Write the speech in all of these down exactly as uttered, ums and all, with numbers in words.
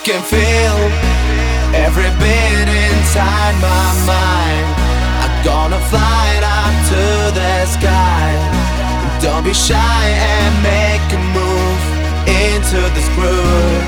can feel every beat inside my mind. I'm gonna fly it up to the sky. Don't be shy and make a move into this groove.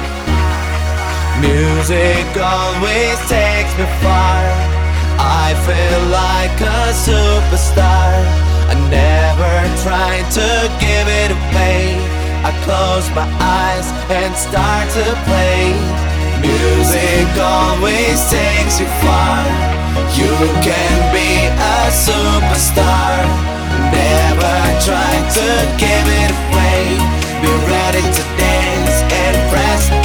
Music always takes me far. I feel like a superstar. I never tried to give it away. I close my eyes and start to play. Music always takes you far. You can be a superstar. Never try to give it away. Be ready to dance and press